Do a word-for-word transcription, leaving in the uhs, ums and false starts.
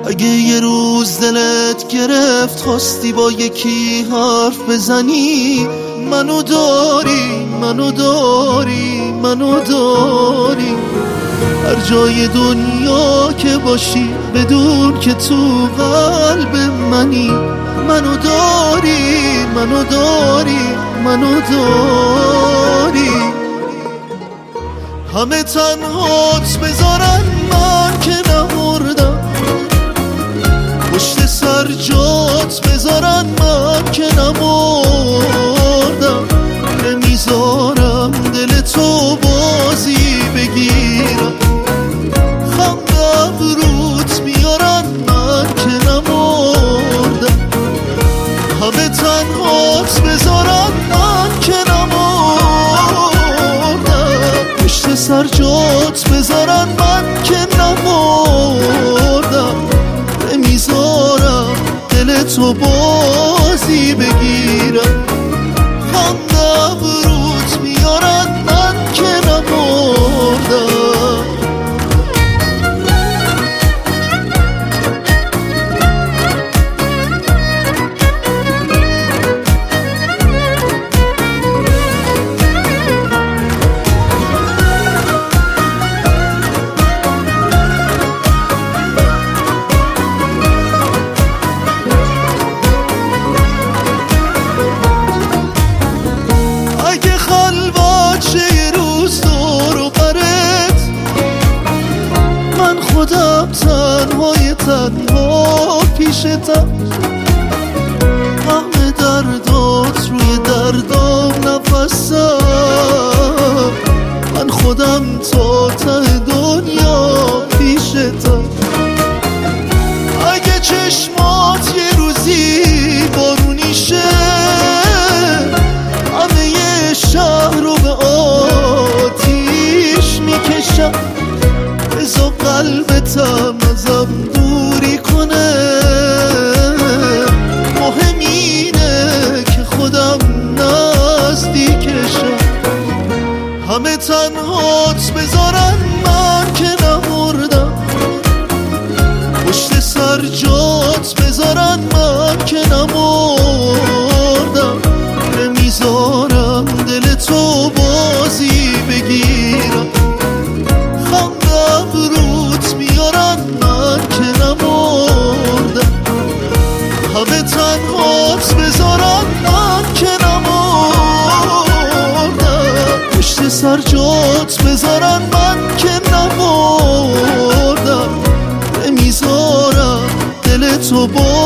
اگه یه روز دلت گرفت خواستی با یکی حرف بزنی، منو داری منو داری منو داری. هر جای دنیا که باشی بدون که تو قلب منی، منو داری منو داری منو داری. همه تنهات بذارن من که نمردم، پشت سر جات بذارن من که نمردم. نمیذارم دل تو بازی بگیرم، خندم روت میارن من که نمردم. همه تنهات بذارن من که نمردم، پشت سر جات بذارن من که نمردم. نمیذارم دل تو بازی بگیرم، خندم روت میارن من که نمردم. خودم تنهای تنها پیشتم، همه دردات روی دردام نفسم. من خودم تا ته دنیا پیشتم. اگه چشمات یه روزی بارونی شه، همه یه شهر رو به آتیش میکشم. بزا قلبتم ازم دوری کنه، مهم اینه که خودم نزدیکشم. همه تنهات بذارن من که نمردم، پشت سر جات بذارن من که نمردم. نمیذارم دل تو بازی بگیرم، خندم روت میارن من که نمردم. همه تنهات بذارن من که نمردم، پشت سر جات بذارن من که نمردم. نمیذارم دل تو با